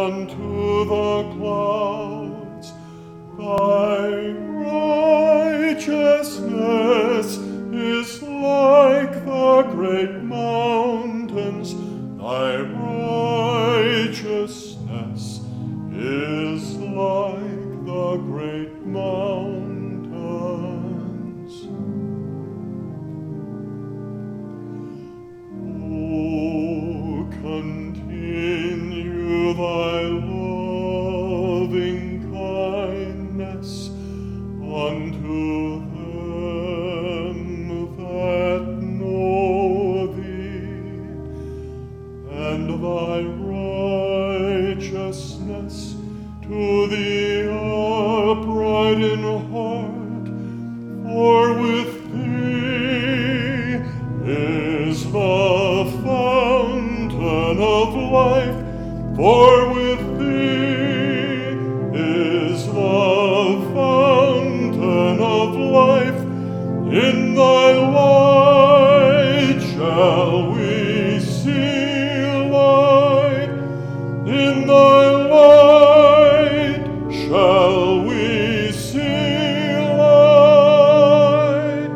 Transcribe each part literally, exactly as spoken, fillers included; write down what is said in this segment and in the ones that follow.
unto the clouds. Thy righteousness is like the great mountains. Thy righteousness is like the great mountains. Oh, continue thy loving kindness unto them that know thee, and thy righteousness to the upright in heart, for with thee is the fountain of life, for with thee is the fountain of life. In thy light shall we see light, in thy light shall we see light.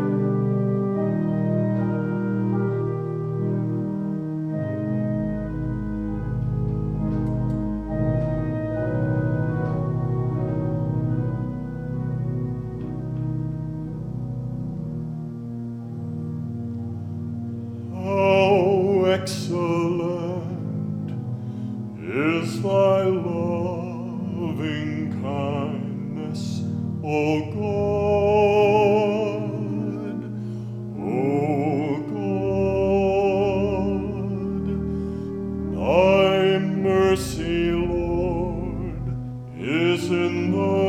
How excellent is thy loving kindness, O God, O God. Thy mercy, Lord, is in the